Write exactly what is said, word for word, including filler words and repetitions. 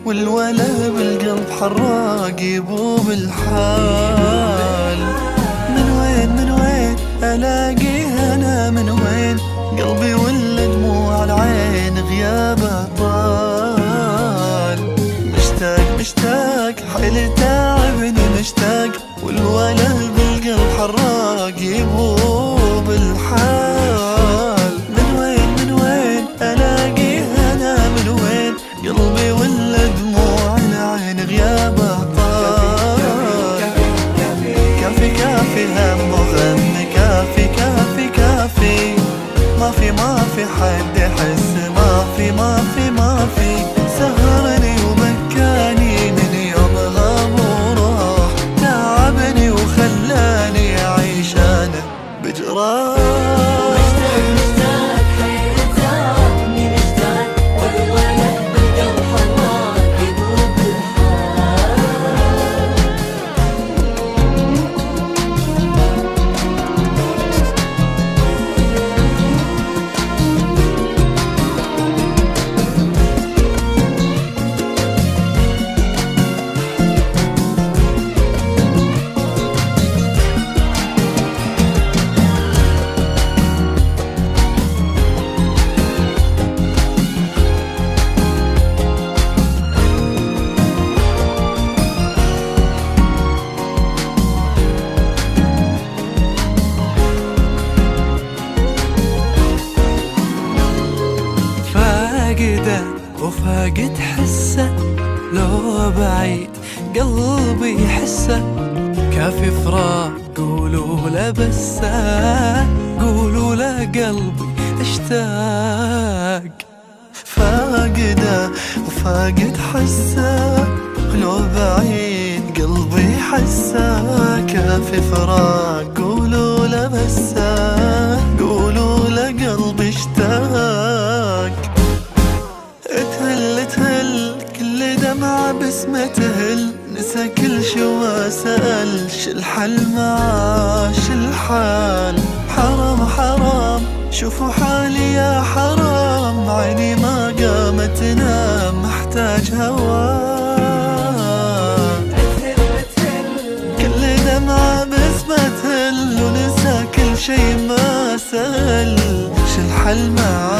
والولا بالقلب حراق يبوب الحال. من وين من وين ألاقيه أنا من وين؟ قلبي ولا دموع العين غيابه طال. مشتاق مشتاق حيل تعبني مشتاق، والولا بالقلب حراق يبوب الحال. من وين من وين ألاقيه أنا من وين؟ قلبي ولا دموع العين غيابه طال. كافي كافي هم وغم كافي كافي كافي، ما في ما في حد يحس، ما في ما في ما في. سهرني وبكاني من يوم غاب وراح، تعبني وخلاني أعيش أنا بجراح. فاقده وفاقد حسه، لو بعيد قلبي يحسه. كافي فراق قولوا له بسه، قولوا له قلبي اشتاق. فاقده وفاقد حسه، لو بعيد قلبي يحسه. كافي فراق قولوا له بسه، قولوا له قلبي اشتاق. تهل تهل كل دمعة باسمه تهل، نسى كل شوى سأل شالحل معاه شالحال. حرام حرام شوفوا حالي يا حرام، عيني ما قامت تنام محتاج هواه. كل دمعة باسمه تهل، ونسى كل شي ما سأل شالحل معاه